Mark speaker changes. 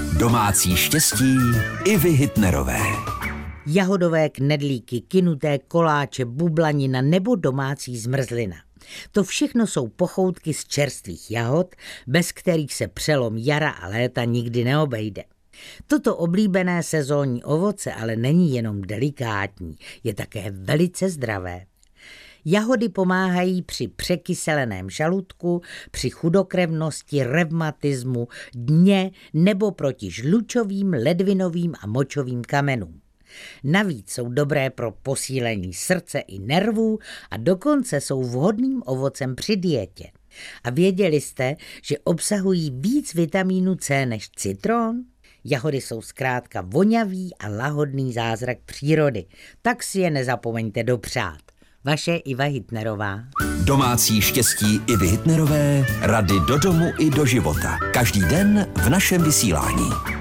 Speaker 1: Domácí štěstí Ivy Hitnerové.
Speaker 2: Jahodové knedlíky, kynuté koláče, bublanina nebo domácí zmrzlina. To všechno jsou pochoutky z čerstvých jahod, bez kterých se přelom jara a léta nikdy neobejde. Toto oblíbené sezónní ovoce ale není jenom delikátní, je také velice zdravé. Jahody pomáhají při překyseleném žaludku, při chudokrevnosti, revmatismu, dně nebo proti žlučovým, ledvinovým a močovým kamenům. Navíc jsou dobré pro posílení srdce i nervů a dokonce jsou vhodným ovocem při dietě. A věděli jste, že obsahují víc vitamínu C než citron? Jahody jsou zkrátka vonavý a lahodný zázrak přírody, tak si je nezapomeňte dopřát. Vaše Iva Hitnerová.
Speaker 1: Domácí štěstí Ivy Hitnerové, rady do domu i do života. Každý den v našem vysílání.